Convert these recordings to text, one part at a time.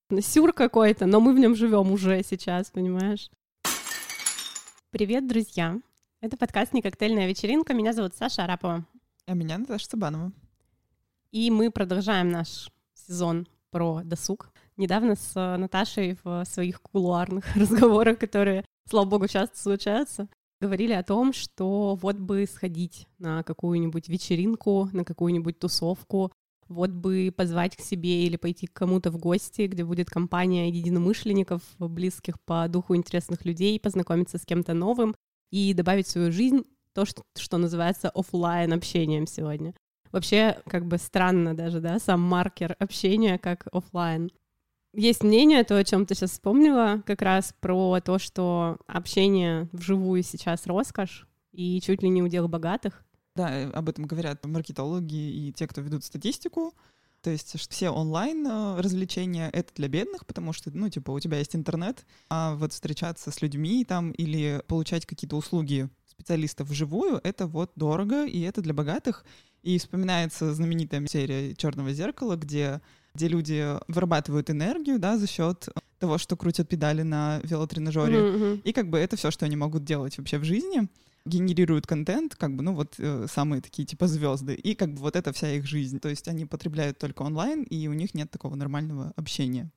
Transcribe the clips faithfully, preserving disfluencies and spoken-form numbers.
Сюр какой-то, но мы в нем живем уже сейчас, понимаешь? Привет, друзья! Это подкаст «Не коктейльная вечеринка». Меня зовут Саша Арапова. А меня Наташа Цыбанова. И мы продолжаем наш сезон про досуг. Недавно с Наташей в своих кулуарных разговорах, которые, слава богу, часто случаются, говорили о том, что вот бы сходить на какую-нибудь вечеринку, на какую-нибудь тусовку, вот бы позвать к себе или пойти к кому-то в гости, где будет компания единомышленников, близких по духу интересных людей, познакомиться с кем-то новым и добавить в свою жизнь то, что, что называется офлайн общением сегодня. Вообще, как бы странно даже, да, сам маркер общения как офлайн. Есть мнение, то, о чем ты сейчас вспомнила, как раз про то, что общение вживую сейчас роскошь и чуть ли не удел богатых. Да, об этом говорят маркетологи и те, кто ведут статистику. То есть все онлайн развлечения — это для бедных, потому что, ну, типа, у тебя есть интернет, а вот встречаться с людьми там или получать какие-то услуги специалистов вживую — это вот дорого, и это для богатых. И вспоминается знаменитая серия «Черного зеркала», где, где люди вырабатывают энергию, да, за счет того, что крутят педали на велотренажере. Mm-hmm. И как бы это все, что они могут делать вообще в жизни. Генерируют контент, как бы, ну вот э, самые такие типа звезды, и как бы вот это вся их жизнь. То есть они потребляют только онлайн, и у них нет такого нормального общения.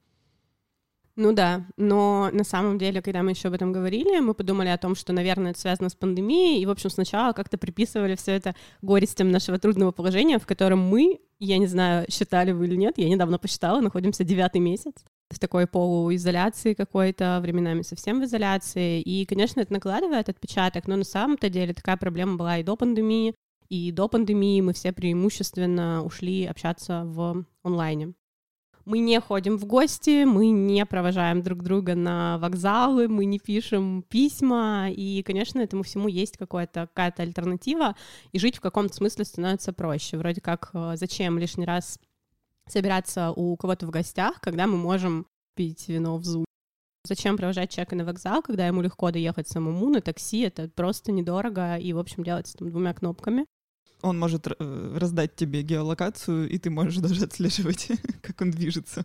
Ну да, но на самом деле, когда мы еще об этом говорили, мы подумали о том, что, наверное, это связано с пандемией, и, в общем, сначала как-то приписывали все это горестям нашего трудного положения, в котором мы, я не знаю, считали вы или нет, я недавно посчитала, находимся девятый месяц в такой полуизоляции какой-то, временами совсем в изоляции, и, конечно, это накладывает отпечаток, но на самом-то деле такая проблема была и до пандемии, и до пандемии мы все преимущественно ушли общаться в онлайне. Мы не ходим в гости, мы не провожаем друг друга на вокзалы, мы не пишем письма, и, конечно, этому всему есть какая-то, какая-то альтернатива, и жить в каком-то смысле становится проще. Вроде как, зачем лишний раз собираться у кого-то в гостях, когда мы можем пить вино в Zoom? Зачем провожать человека на вокзал, когда ему легко доехать самому на такси? Это просто недорого и, в общем, делается там двумя кнопками. Он может раздать тебе геолокацию, и ты можешь даже отслеживать, как он движется.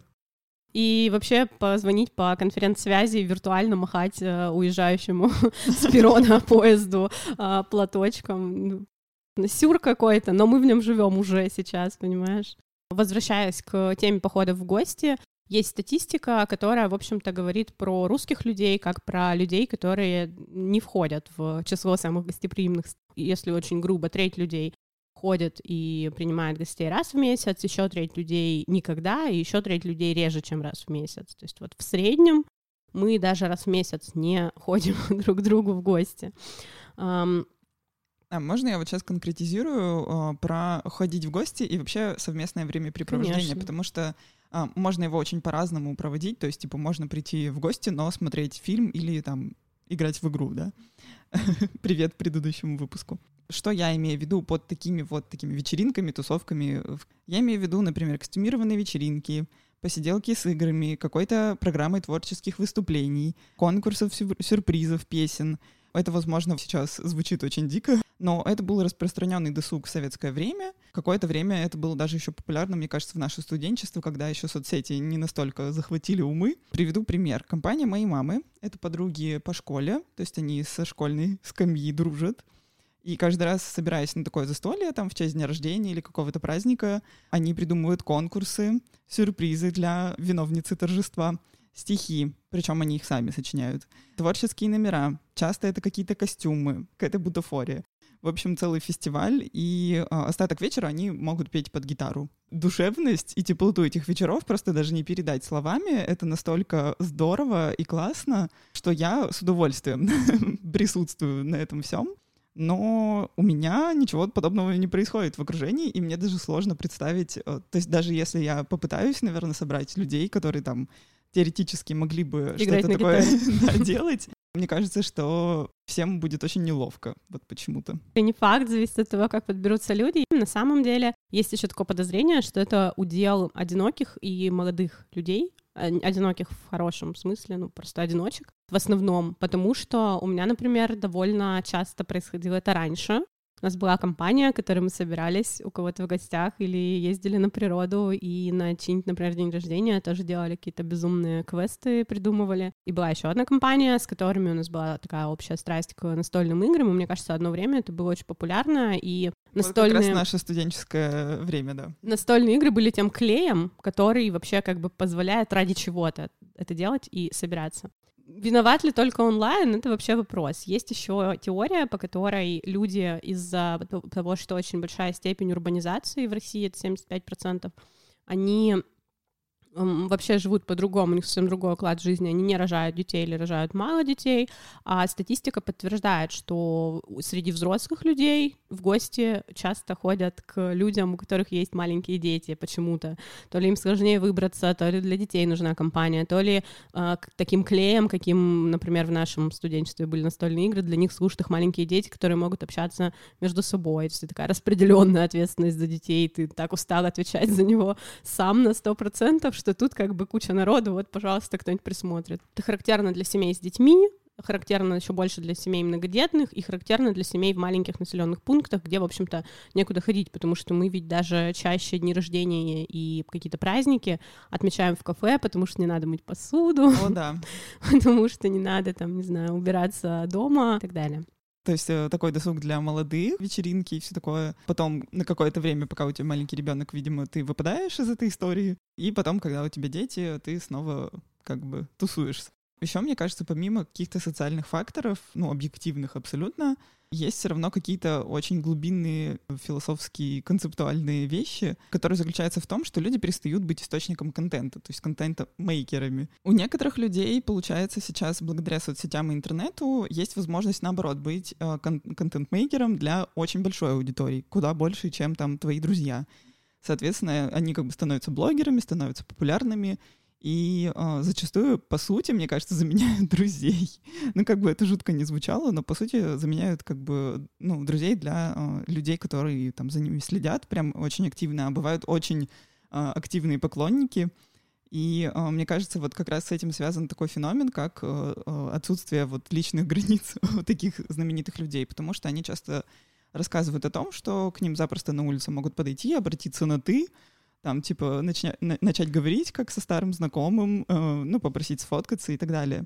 И вообще позвонить по конференц-связи, виртуально махать э, уезжающему с перрона поезду э, платочком. Сюр какой-то, но мы в нем живем уже сейчас, понимаешь? Возвращаясь к теме походов в гости, есть статистика, которая, в общем-то, говорит про русских людей, как про людей, которые не входят в число самых гостеприимных. Если очень грубо, треть людей ходят и принимают гостей раз в месяц, еще треть людей никогда, и еще треть людей реже, чем раз в месяц. То есть вот в среднем мы даже раз в месяц не ходим друг к другу в гости. Um, А можно я вот сейчас конкретизирую э, про ходить в гости и вообще совместное времяпрепровождение? Конечно. Потому что э, можно его очень по-разному проводить. То есть, типа, можно прийти в гости, но смотреть фильм или там играть в игру, да? Привет предыдущему выпуску. Что я имею в виду под такими вот такими вечеринками, тусовками? Я имею в виду, например, костюмированные вечеринки, посиделки с играми, какой-то программой творческих выступлений, конкурсов, сюрпризов, песен. Это, возможно, сейчас звучит очень дико, но это был распространенный досуг в советское время. Какое-то время это было даже еще популярно, мне кажется, в наше студенчество, когда еще соцсети не настолько захватили умы. Приведу пример. Компания моей мамы — это подруги по школе, то есть они со школьной скамьи дружат. И каждый раз, собираясь на такое застолье, там, в честь дня рождения или какого-то праздника, они придумывают конкурсы, сюрпризы для виновницы торжества, стихи, причем они их сами сочиняют, творческие номера, часто это какие-то костюмы, какая-то бутафория. В общем, целый фестиваль, и э, остаток вечера они могут петь под гитару. Душевность и теплоту этих вечеров просто даже не передать словами. Это настолько здорово и классно, что я с удовольствием присутствую на этом всем. Но у меня ничего подобного не происходит в окружении, и мне даже сложно представить, то есть даже если я попытаюсь, наверное, собрать людей, которые там теоретически могли бы играть что-то такое да, делать, мне кажется, что всем будет очень неловко, вот почему-то. И не факт, зависит от того, как подберутся люди. На самом деле есть еще такое подозрение, что это удел одиноких и молодых людей, одиноких в хорошем смысле, ну, просто одиночек в основном, потому что у меня, например, довольно часто происходило это раньше, У нас была компания, в которой мы собирались у кого-то в гостях или ездили на природу, и на чьи-нибудь, например, день рождения тоже делали какие-то безумные квесты, придумывали. И была еще одна компания, с которыми у нас была такая общая страсть к настольным играм, и мне кажется, одно время это было очень популярно, и настольные... Вот как раз наше студенческое время, да. Настольные игры были тем клеем, который вообще как бы позволяет ради чего-то это делать и собираться. Виноват ли только онлайн? Это вообще вопрос. Есть еще теория, по которой люди из-за того, что очень большая степень урбанизации в России, это семьдесят пять процентов, они вообще живут по-другому, у них совсем другой уклад жизни, они не рожают детей или рожают мало детей, а статистика подтверждает, что среди взрослых людей в гости часто ходят к людям, у которых есть маленькие дети почему-то. То ли им сложнее выбраться, то ли для детей нужна компания, то ли э, таким клеем, каким, например, в нашем студенчестве были настольные игры, для них служат их маленькие дети, которые могут общаться между собой. То есть такая распределенная ответственность за детей, ты так устал отвечать за него сам на сто процентов, что тут как бы куча народу, вот, пожалуйста, кто-нибудь присмотрит. Это характерно для семей с детьми, характерно еще больше для семей многодетных и характерно для семей в маленьких населенных пунктах, где, в общем-то, некуда ходить, потому что мы ведь даже чаще дни рождения и какие-то праздники отмечаем в кафе, потому что не надо мыть посуду, О, да. потому что не надо, там, не знаю, убираться дома и так далее. То есть такой досуг для молодых, вечеринки и все такое. Потом на какое-то время, пока у тебя маленький ребенок, видимо, ты выпадаешь из этой истории. И потом, когда у тебя дети, ты снова как бы тусуешься. Еще, мне кажется, помимо каких-то социальных факторов, ну, объективных абсолютно, есть все равно какие-то очень глубинные философские, концептуальные вещи, которые заключаются в том, что люди перестают быть источником контента, то есть контент-мейкерами. У некоторых людей, получается, сейчас благодаря соцсетям и интернету есть возможность, наоборот, быть э, кон- контент-мейкером для очень большой аудитории, куда больше, чем там твои друзья. Соответственно, они как бы становятся блогерами, становятся популярными, и э, зачастую, по сути, мне кажется, заменяют друзей. Ну, как бы это жутко не звучало, но, по сути, заменяют как бы, ну, друзей для э, людей, которые там за ними следят прям очень активно, а бывают очень э, активные поклонники. И э, мне кажется, вот как раз с этим связан такой феномен, как э, отсутствие вот личных границ у таких знаменитых людей, потому что они часто рассказывают о том, что к ним запросто на улице могут подойти, обратиться на «ты», там, типа, начня... начать говорить, как со старым знакомым, э, ну, попросить сфоткаться и так далее.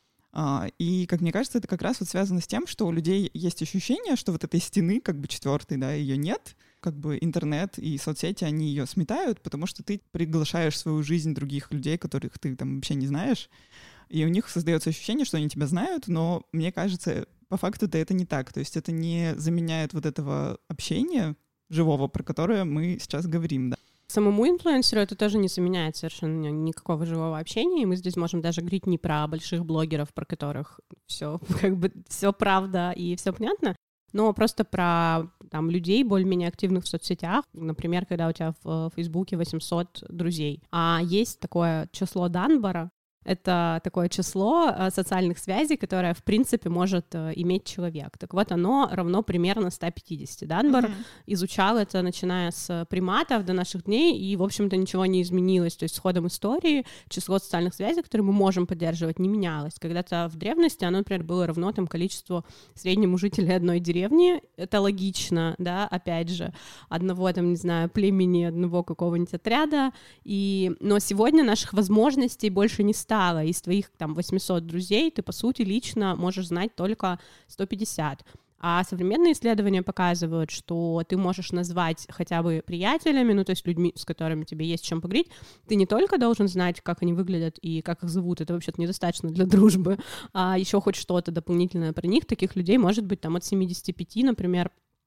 А, и, как мне кажется, это как раз вот связано с тем, что у людей есть ощущение, что вот этой стены, как бы четвертой, да, ее нет, как бы интернет и соцсети, они ее сметают, потому что ты приглашаешь в свою жизнь других людей, которых ты там вообще не знаешь, и у них создается ощущение, что они тебя знают, но мне кажется, по факту-то это не так, то есть это не заменяет вот этого общения живого, про которое мы сейчас говорим, да. Самому инфлюенсеру это тоже не заменяет совершенно никакого живого общения, и мы здесь можем даже говорить не про больших блогеров, про которых все как бы все правда и все понятно, но просто про там людей более-менее активных в соцсетях, например, когда у тебя в Фейсбуке восемьсот друзей, а есть такое число Данбара. Это такое число социальных связей, которое, в принципе, может иметь человек. Так вот, оно равно примерно ста пятидесяти. Данбар mm-hmm. изучал это, начиная с приматов до наших дней, и, в общем-то, ничего не изменилось. То есть с ходом истории число социальных связей, которые мы можем поддерживать, не менялось. Когда-то в древности оно, например, было равно там количеству среднему жителей одной деревни. Это логично, да, опять же, одного, там, не знаю, племени, одного какого-нибудь отряда. И... Но сегодня наших возможностей больше не стало. Из твоих там восьмисот друзей ты, по сути, лично можешь знать только сто пятьдесят. А современные исследования показывают, что ты можешь назвать хотя бы приятелями, ну, то есть людьми, с которыми тебе есть чем поговорить. Ты не только должен знать, как они выглядят и как их зовут, это вообще-то недостаточно для дружбы, а еще хоть что-то дополнительное про них. Таких людей может быть там от семидесяти пяти, например,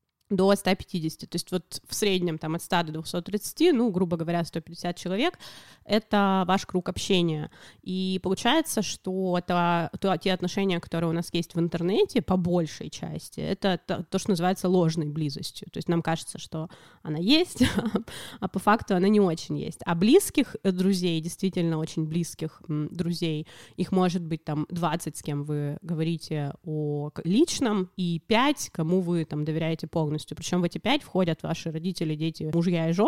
до ста пятидесяти, то есть вот в среднем там от ста до двухсот тридцати, ну, грубо говоря, сто пятьдесят человек, это ваш круг общения. И получается, что это, то, те отношения, которые у нас есть в интернете, по большей части, это то, то, что называется ложной близостью. То есть нам кажется, что она есть, а по факту она не очень есть. А близких друзей, действительно очень близких друзей, их может быть там двадцать, с кем вы говорите о личном, и пять, кому вы там доверяете полностью. Причем в эти пять входят ваши родители, дети, мужья и жены.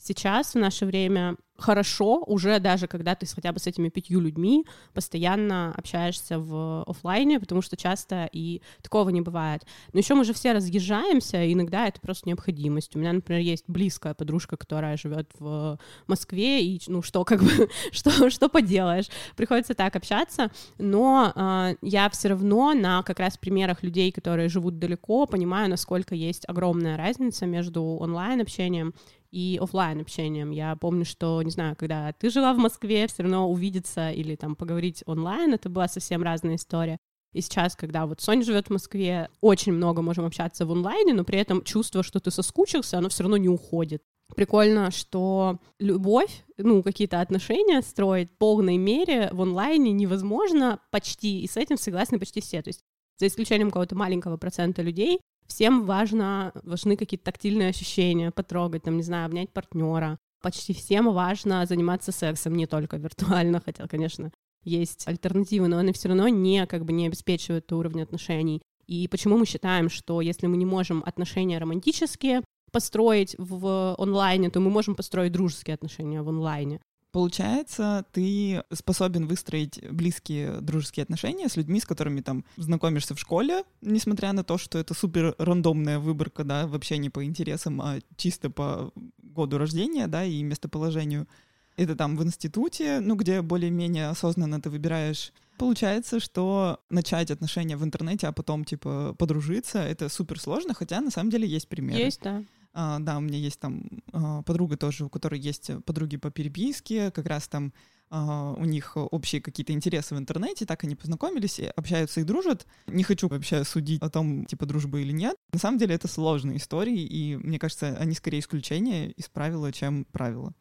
сейчас, в наше время, хорошо уже даже, когда ты хотя бы с этими пятью людьми постоянно общаешься в офлайне, потому что часто и такого не бывает. Но еще мы же все разъезжаемся, и иногда это просто необходимость. У меня, например, есть близкая подружка, которая живет в Москве, и ну что, как бы, что, что поделаешь? Приходится так общаться, но э, я все равно на как раз примерах людей, которые живут далеко, понимаю, насколько есть огромная разница между онлайн-общением и офлайн-общением. Я помню, что, не знаю, когда ты жила в Москве, все равно увидеться или там поговорить онлайн, это была совсем разная история. И сейчас, когда вот Соня живет в Москве, очень много можем общаться в онлайне, но при этом чувство, что ты соскучился, оно все равно не уходит. Прикольно, что любовь, ну, какие-то отношения строить в полной мере в онлайне невозможно почти, и с этим согласны почти все. То есть за исключением какого-то маленького процента людей, всем важно, важны какие-то тактильные ощущения, потрогать, там, не знаю, обнять партнера. Почти всем важно заниматься сексом, не только виртуально, хотя, конечно, есть альтернативы, но они все равно не, как бы, не обеспечивают уровень отношений. И почему мы считаем, что если мы не можем отношения романтические построить в онлайне, то мы можем построить дружеские отношения в онлайне? Получается, ты способен выстроить близкие дружеские отношения с людьми, с которыми там знакомишься в школе, несмотря на то, что это супер рандомная выборка, да, вообще не по интересам, а чисто по году рождения, да, и местоположению. Это там в институте, ну, где более-менее осознанно ты выбираешь. Получается, что начать отношения в интернете, а потом, типа, подружиться, это супер сложно, хотя на самом деле есть примеры. Есть, да. Uh, да, у меня есть там uh, подруга тоже, у которой есть подруги по переписке, как раз там uh, у них общие какие-то интересы в интернете, так они познакомились, общаются и дружат. Не хочу вообще судить о том, типа, дружбы или нет. На самом деле это сложные истории, и мне кажется, они скорее исключения из правила, чем правила.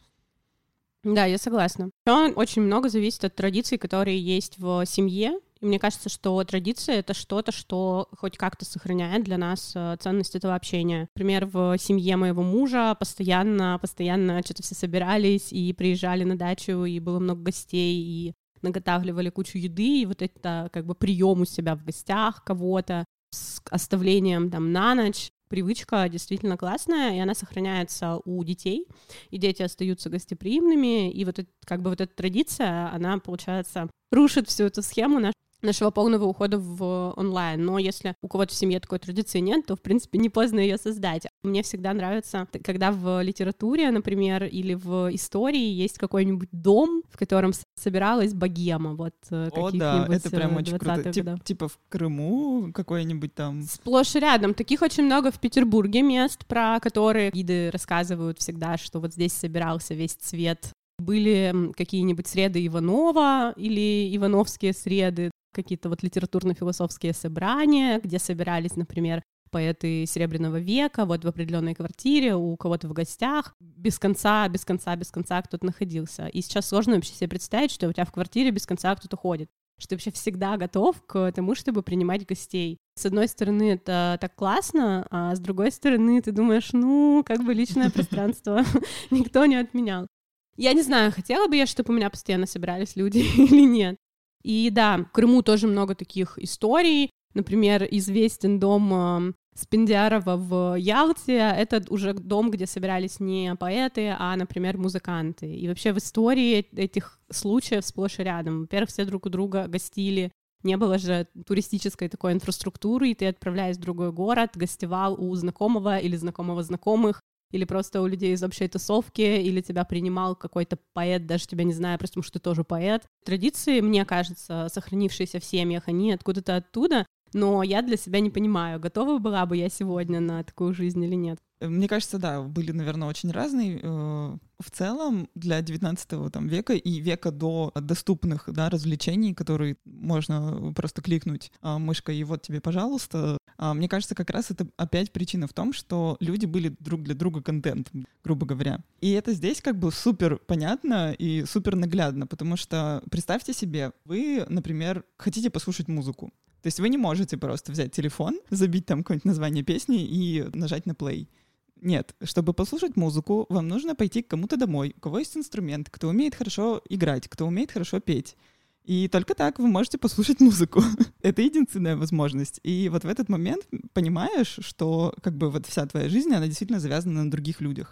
Да, я согласна. Еще очень много зависит от традиций, которые есть в семье. И мне кажется, что традиция — это что-то, что хоть как-то сохраняет для нас ценность этого общения. Например, в семье моего мужа постоянно, постоянно что-то все собирались и приезжали на дачу, и было много гостей, и наготавливали кучу еды, и вот это как бы прием у себя в гостях кого-то с оставлением там на ночь. Привычка действительно классная, и она сохраняется у детей, и дети остаются гостеприимными, и вот это, как бы вот эта традиция, она, получается, рушит всю эту схему наш, нашего полного ухода в онлайн. Но если у кого-то в семье такой традиции нет, то, в принципе, не поздно ее создать. Мне всегда нравится, когда в литературе, например, или в истории есть какой-нибудь дом, в котором собиралась богема, вот каких-нибудь О, да, это прям очень круто. Тип, годов. Типа в Крыму какой-нибудь там... Сплошь и рядом. Таких очень много в Петербурге мест, про которые гиды рассказывают всегда, что вот здесь собирался весь цвет. Были какие-нибудь среды Иванова или ивановские среды, какие-то вот литературно-философские собрания, где собирались, например, поэты Серебряного века, вот в определенной квартире, у кого-то в гостях, без конца, без конца, без конца кто-то находился. И сейчас сложно вообще себе представить, что у тебя в квартире без конца кто-то ходит, что ты вообще всегда готов к тому, чтобы принимать гостей. С одной стороны, это так классно, а с другой стороны, ты думаешь, ну, как бы личное пространство никто не отменял. Я не знаю, хотела бы я, чтобы у меня постоянно собирались люди или нет. И да, в Крыму тоже много таких историй. Например, известен дом Спендиарова в Ялте. Это уже дом, где собирались не поэты, а, например, музыканты. И вообще в истории этих случаев сплошь и рядом. Во-первых, все друг у друга гостили. Не было же туристической такой инфраструктуры, и ты, отправляясь в другой город, гостевал у знакомого или знакомого знакомых, или просто у людей из общей тусовки, или тебя принимал какой-то поэт, даже тебя не знаю, просто потому что ты тоже поэт. Традиции, мне кажется, сохранившиеся в семьях, они откуда-то оттуда, но я для себя не понимаю, готова была бы я сегодня на такую жизнь или нет. Мне кажется, да, были, наверное, очень разные. В целом, для девятнадцатого там, века и века до доступных, да, развлечений, которые можно просто кликнуть мышкой, и вот тебе, пожалуйста. Мне кажется, как раз это опять причина в том, что люди были друг для друга контентом, грубо говоря. И это здесь как бы супер понятно и супер наглядно, потому что представьте себе, вы, например, хотите послушать музыку. То есть вы не можете просто взять телефон, забить там какое-нибудь название песни и нажать на плей. Нет, чтобы послушать музыку, вам нужно пойти к кому-то домой, у кого есть инструмент, кто умеет хорошо играть, кто умеет хорошо петь. И только так вы можете послушать музыку. Это единственная возможность. И вот в этот момент понимаешь, что как бы вот вся твоя жизнь, она действительно завязана на других людях.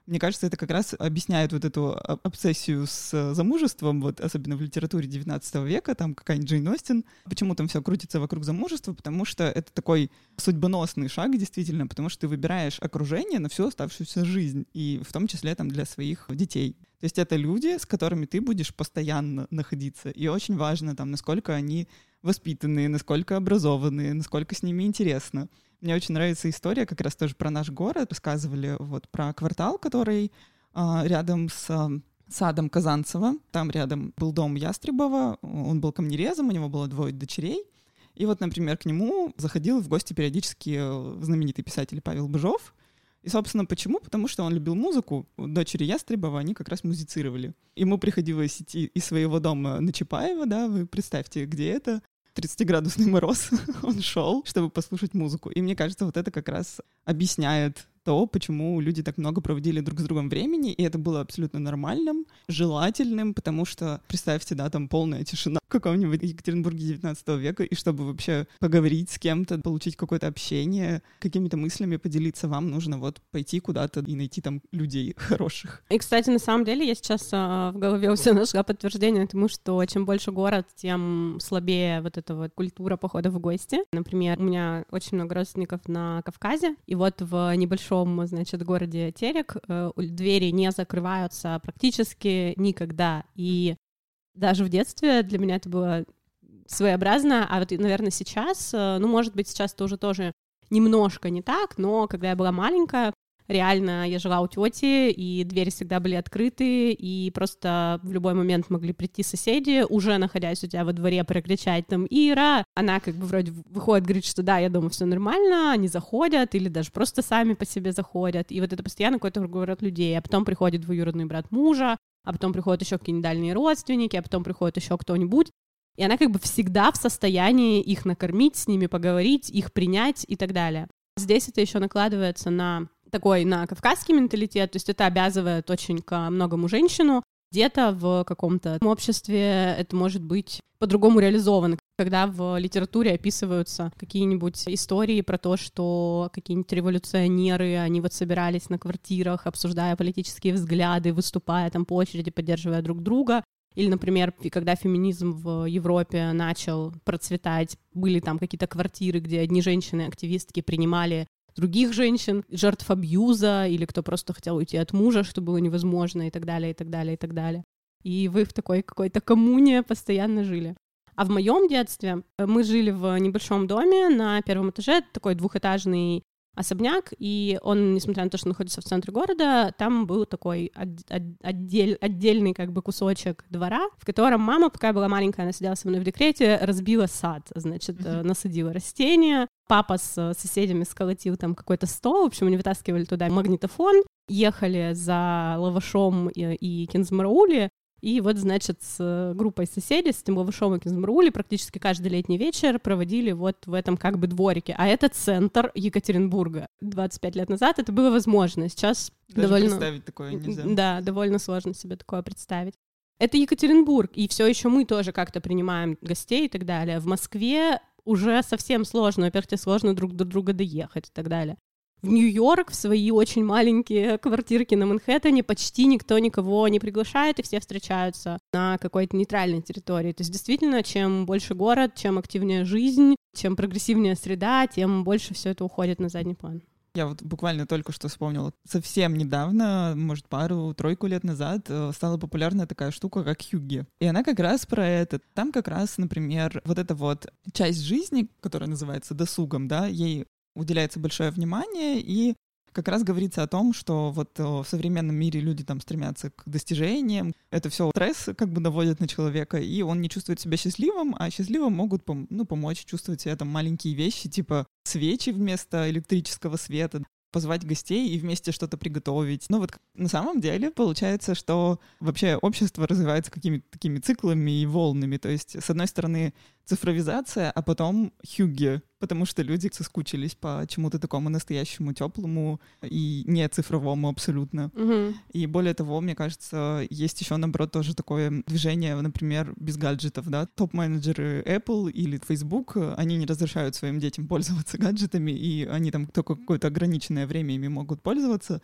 Мне кажется, это как раз объясняет вот эту обсессию с замужеством, вот особенно в литературе девятнадцатого века, там какая-нибудь Джейн Остин. Почему там все крутится вокруг замужества? Потому что это такой судьбоносный шаг, действительно, потому что ты выбираешь окружение на всю оставшуюся жизнь, и в том числе там для своих детей. То есть это люди, с которыми ты будешь постоянно находиться, и очень важно там, насколько они воспитанные, насколько образованные, насколько с ними интересно. Мне очень нравится история как раз тоже про наш город. Рассказывали вот про квартал, который а, рядом с а, садом Казанцева. Там рядом был дом Ястребова, он был камнерезом, у него было двое дочерей. И вот, например, к нему заходил в гости периодически знаменитый писатель Павел Быжов. И, собственно, почему? Потому что он любил музыку. Дочери Ястребова, они как раз музицировали. Ему приходилось идти из своего дома на Чапаева, да, вы представьте, где это. тридцатиградусный мороз, он шел, чтобы послушать музыку. И мне кажется, вот это как раз объясняет то, почему люди так много проводили друг с другом времени, и это было абсолютно нормальным, желательным, потому что, представьте, да, там полная тишина в каком-нибудь Екатеринбурге девятнадцатого века, и чтобы вообще поговорить с кем-то, получить какое-то общение, какими-то мыслями поделиться, вам нужно вот пойти куда-то и найти там людей хороших. И, кстати, на самом деле я сейчас а, в голове у себя нашла подтверждение тому, что чем больше город, тем слабее вот эта вот культура похода в гости. Например, у меня очень много родственников на Кавказе, и вот в небольшом значит, городе Терек э, двери не закрываются практически никогда. И даже в детстве для меня это было своеобразно, а вот, наверное, сейчас, э, ну, может быть, сейчас это уже тоже немножко не так, но когда я была маленькая, реально я жила у тети, и двери всегда были открыты, и просто в любой момент могли прийти соседи, уже находясь у тебя во дворе, прокричать там «Ира!». Она как бы вроде выходит, говорит, что да, я дома, все нормально, они заходят, или даже просто сами по себе заходят, и вот это постоянно какой-то круговорот людей, а потом приходит двоюродный брат мужа, а потом приходят еще какие-нибудь дальние родственники, а потом приходит еще кто-нибудь, и она как бы всегда в состоянии их накормить, с ними поговорить, их принять и так далее. Здесь это еще накладывается на такой на кавказский менталитет, то есть это обязывает очень ко многому женщину. Где-то в каком-то обществе это может быть по-другому реализовано, когда в литературе описываются какие-нибудь истории про то, что какие-нибудь революционеры, они вот собирались на квартирах, обсуждая политические взгляды, выступая там по очереди, поддерживая друг друга. Или, например, когда феминизм в Европе начал процветать, были там какие-то квартиры, где одни женщины-активистки принимали других женщин, жертв абьюза, или кто просто хотел уйти от мужа, что было невозможно, и так далее, и так далее, и так далее. И вы в такой какой-то коммуне постоянно жили. А в моем детстве мы жили в небольшом доме на первом этаже, такой двухэтажный особняк, и он, несмотря на то, что находится в центре города, там был такой отдель, отдельный как бы кусочек двора, в котором мама, пока я была маленькая, она сидела со мной в декрете, разбила сад, значит, mm-hmm. насадила растения. Папа с соседями сколотил там какой-то стол, в общем, они вытаскивали туда магнитофон, ехали за лавашом и, и кинзмараули, и вот, значит, с группой соседей, с этим лавашом и кинзмараули практически каждый летний вечер проводили вот в этом как бы дворике. А это центр Екатеринбурга. двадцать пять лет назад это было возможно. Сейчас даже довольно... представить такое нельзя. Да, довольно сложно себе такое представить. Это Екатеринбург, и все еще мы тоже как-то принимаем гостей и так далее. В Москве уже совсем сложно. Во-первых, тебе сложно друг до друга доехать и так далее. В Нью-Йорк, в свои очень маленькие квартирки на Манхэттене почти никто никого не приглашает, и все встречаются на какой-то нейтральной территории. То есть действительно, чем больше город, чем активнее жизнь, чем прогрессивнее среда, тем больше все это уходит на задний план. Я вот буквально только что вспомнила. Совсем недавно, может, пару-тройку лет назад, стала популярна такая штука, как хюгге. И она как раз про это. Там как раз, например, вот эта вот часть жизни, которая называется досугом, да, ей уделяется большое внимание, и как раз говорится о том, что вот в современном мире люди там стремятся к достижениям, это все стресс как бы наводит на человека, и он не чувствует себя счастливым, а счастливым могут пом- ну, помочь чувствовать себя там маленькие вещи, типа свечи вместо электрического света, позвать гостей и вместе что-то приготовить. Ну вот на самом деле получается, что вообще общество развивается какими-то такими циклами и волнами. То есть, с одной стороны, цифровизация, а потом хюгге, потому что люди соскучились по чему-то такому настоящему, теплому и не цифровому абсолютно. Mm-hmm. И более того, мне кажется, есть еще, наоборот, тоже такое движение, например, без гаджетов, да. Топ-менеджеры Apple или Facebook, они не разрешают своим детям пользоваться гаджетами, и они там только какое-то ограниченное время ими могут пользоваться,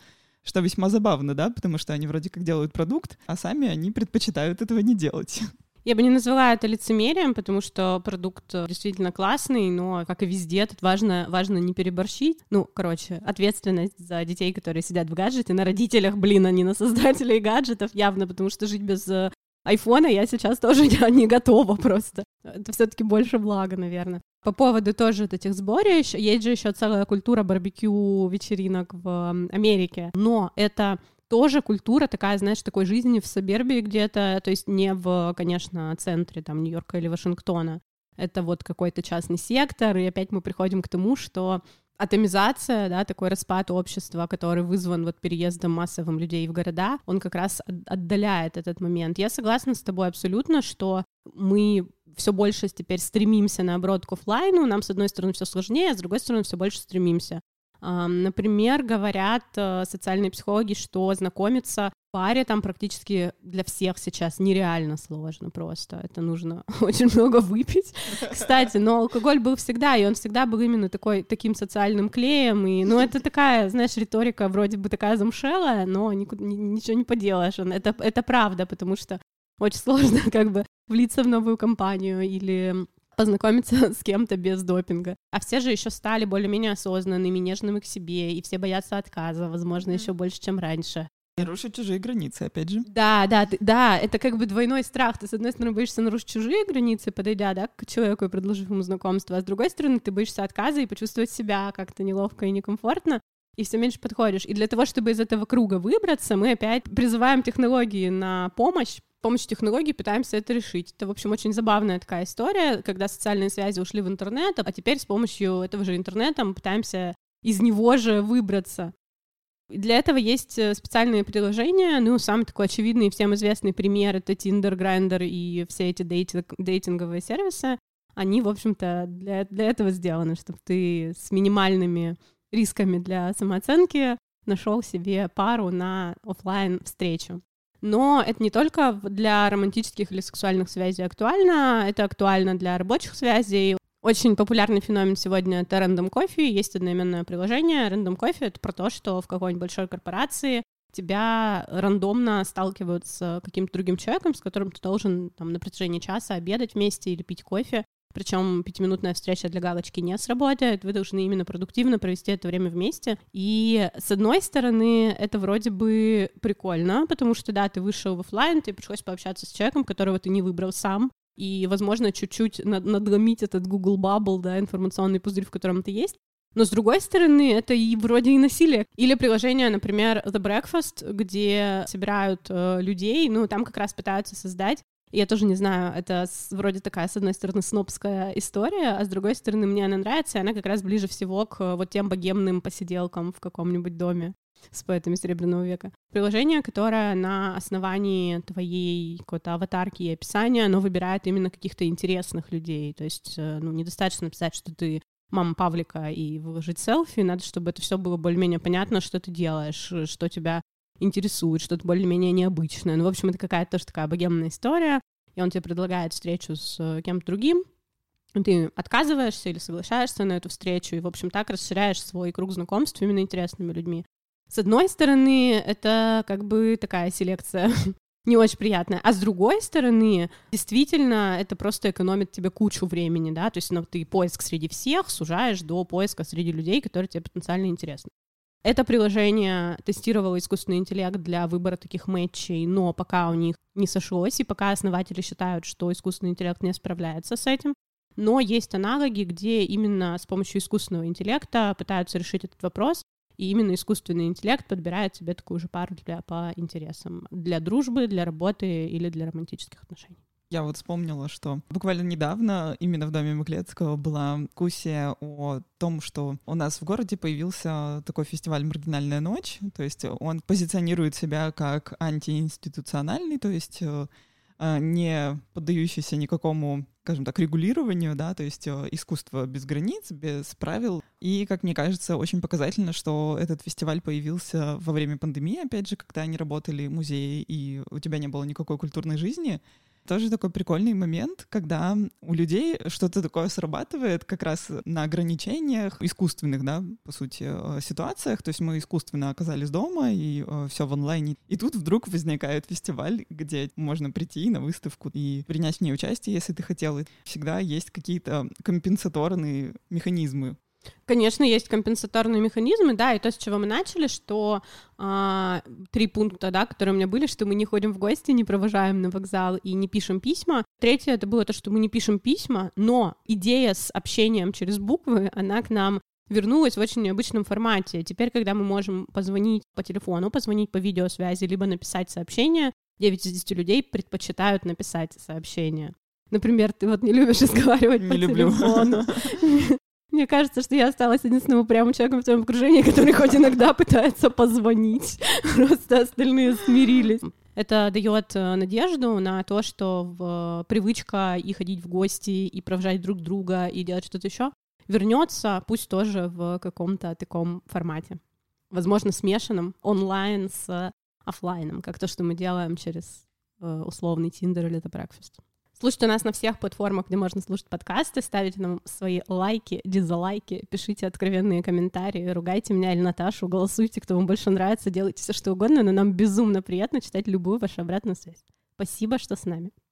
Что весьма забавно, да, потому что они вроде как делают продукт, а сами они предпочитают этого не делать. Я бы не назвала это лицемерием, потому что продукт действительно классный, но, как и везде, тут важно, важно не переборщить. Ну, короче, ответственность за детей, которые сидят в гаджете, на родителях, блин, а не на создателей гаджетов, явно, потому что жить без айфона я сейчас тоже не готова просто. Это все-таки больше блага, наверное. По поводу тоже вот этих сборищ, есть же еще целая культура барбекю-вечеринок в Америке, но это тоже культура такая, знаешь, такой жизни в сабербии где-то, то есть не в, конечно, центре там Нью-Йорка или Вашингтона. Это вот какой-то частный сектор, и опять мы приходим к тому, что атомизация, да, такой распад общества, который вызван вот переездом массовым людей в города, он как раз отдаляет этот момент. Я согласна с тобой абсолютно, что мы все больше теперь стремимся, наоборот, к офлайну. Нам, с одной стороны, все сложнее, а с другой стороны, все больше стремимся. Например, говорят социальные психологи, что знакомиться в паре там практически для всех сейчас нереально сложно просто. Это нужно очень много выпить. Кстати, но алкоголь был всегда, и он всегда был именно такой, таким социальным клеем. И, ну, это такая, знаешь, риторика вроде бы такая замшелая, но никуда, ничего не поделаешь. Это, это правда, потому что очень сложно как бы влиться в новую компанию или познакомиться с кем-то без допинга. А все же еще стали более-менее осознанными, нежными к себе, и все боятся отказа, возможно, еще больше, чем раньше. Нарушить чужие границы, опять же. Да, да, да, это как бы двойной страх. Ты, с одной стороны, боишься нарушить чужие границы, подойдя, да, к человеку и предложив ему знакомство, а с другой стороны, ты боишься отказа и почувствовать себя как-то неловко и некомфортно, и все меньше подходишь. И для того, чтобы из этого круга выбраться, мы опять призываем технологии на помощь. С помощью технологий пытаемся это решить. Это, в общем, очень забавная такая история, когда социальные связи ушли в интернет, а теперь с помощью этого же интернета мы пытаемся из него же выбраться. Для этого есть специальные приложения, ну, самый такой очевидный и всем известный пример — это Tinder, Grindr и все эти дейтинг, дейтинговые сервисы. Они, в общем-то, для, для этого сделаны, чтобы ты с минимальными рисками для самооценки нашел себе пару на офлайн встречу. Но это не только для романтических или сексуальных связей актуально, это актуально для рабочих связей. Очень популярный феномен сегодня — это Random Coffee. Есть одноименное приложение. Random Coffee — это про то, что в какой-нибудь большой корпорации тебя рандомно сталкивают с каким-то другим человеком, с которым ты должен там, на протяжении часа обедать вместе или пить кофе. Причем пятиминутная встреча для галочки не сработает, вы должны именно продуктивно провести это время вместе. И, с одной стороны, это вроде бы прикольно, потому что, да, ты вышел в офлайн, тебе пришлось пообщаться с человеком, которого ты не выбрал сам, и, возможно, чуть-чуть надломить этот Google Bubble, да, информационный пузырь, в котором ты есть. Но, с другой стороны, это и вроде и насилие. Или приложение, например, The Breakfast, где собирают э, людей, ну, там как раз пытаются создать. Я тоже не знаю, это вроде такая, с одной стороны, снобская история, а с другой стороны, мне она нравится, и она как раз ближе всего к вот тем богемным посиделкам в каком-нибудь доме с поэтами Серебряного века. Приложение, которое на основании твоей какой-то аватарки и описания, оно выбирает именно каких-то интересных людей. То есть, ну, недостаточно писать, что ты мама Павлика и выложить селфи, надо, чтобы это все было более-менее понятно, что ты делаешь, что тебя интересует, что-то более-менее необычное. Ну, в общем, это какая-то тоже такая богемная история, и он тебе предлагает встречу с кем-то другим, ты отказываешься или соглашаешься на эту встречу, и, в общем, так расширяешь свой круг знакомств именно интересными людьми. С одной стороны, это как бы такая селекция не очень приятная, а с другой стороны, действительно, это просто экономит тебе кучу времени, да, то есть ну, ты поиск среди всех сужаешь до поиска среди людей, которые тебе потенциально интересны. Это приложение тестировало искусственный интеллект для выбора таких мэтчей, но пока у них не сошлось, и пока основатели считают, что искусственный интеллект не справляется с этим. Но есть аналоги, где именно с помощью искусственного интеллекта пытаются решить этот вопрос, и именно искусственный интеллект подбирает себе такую же пару для, по интересам, для дружбы, для работы или для романтических отношений. Я вот вспомнила, что буквально недавно именно в доме Маклецкого была дискуссия о том, что у нас в городе появился такой фестиваль «Маргинальная ночь», то есть он позиционирует себя как антиинституциональный, то есть не поддающийся никакому, скажем так, регулированию, да, то есть искусство без границ, без правил. И, как мне кажется, очень показательно, что этот фестиваль появился во время пандемии, опять же, когда не работали музеи, и у тебя не было никакой культурной жизни. Тоже такой прикольный момент, когда у людей что-то такое срабатывает как раз на ограничениях искусственных, да, по сути, ситуациях. То есть мы искусственно оказались дома, и все в онлайне. И тут вдруг возникает фестиваль, где можно прийти на выставку и принять в ней участие, если ты хотел. И всегда есть какие-то компенсаторные механизмы. Конечно, есть компенсаторные механизмы, да, и то, с чего мы начали, что а, три пункта, да, которые у меня были, что мы не ходим в гости, не провожаем на вокзал и не пишем письма. Третье, это было то, что мы не пишем письма, но идея с общением через буквы, она к нам вернулась в очень необычном формате. Теперь, когда мы можем позвонить по телефону, позвонить по видеосвязи, либо написать сообщение, девять из десяти людей предпочитают написать сообщение. Например, ты вот не любишь разговаривать не по люблю. телефону. Мне кажется, что я осталась единственным упрямым человеком в твоем окружении, который хоть иногда пытается позвонить. Просто остальные смирились. Это дает надежду на то, что в привычка и ходить в гости, и провожать друг друга, и делать что-то еще вернется, пусть тоже в каком-то таком формате. Возможно, смешанном онлайн с офлайном, как то, что мы делаем через условный Tinder или The Breakfast. Слушайте нас на всех платформах, где можно слушать подкасты, ставите нам свои лайки, дизлайки, пишите откровенные комментарии, ругайте меня или Наташу, голосуйте, кто вам больше нравится, делайте все что угодно, но нам безумно приятно читать любую вашу обратную связь. Спасибо, что с нами.